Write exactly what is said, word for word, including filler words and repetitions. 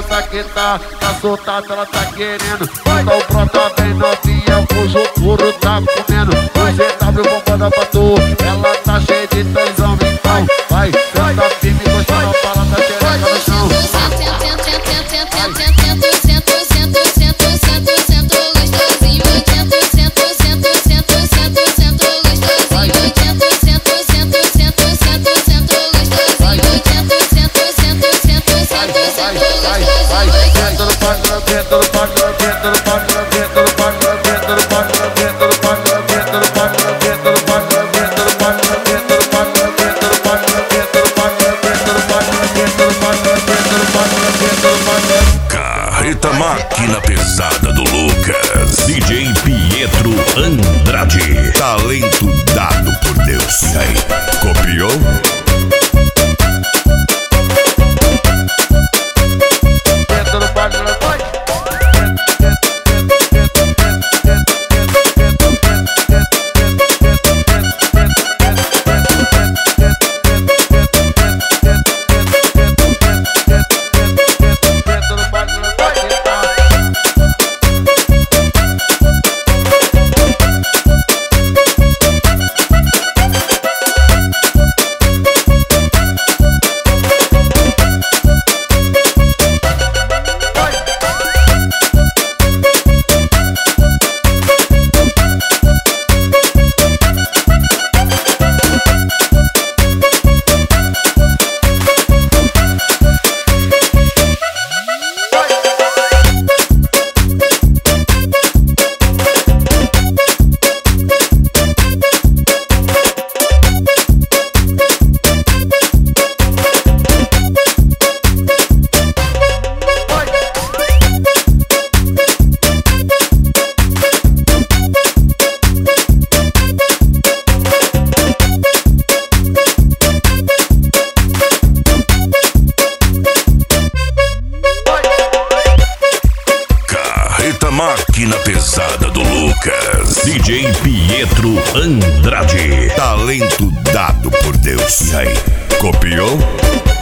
essa que tá, tá soltada, ela tá querendo. Então brota bem novinha, cujo puro tá comendo. O G W bombando pra tu, ela tá cheia de tesão. Então vai, senta firme, gostando, fala da xereca no chão. Carreta Máquina Pesada do Lucas, D J Pietro Andrade, talento dado por Deus. E aí, copiou? Máquina Pesada do Lucas, D J Pietro Andrade, talento dado por Deus. E aí, copiou?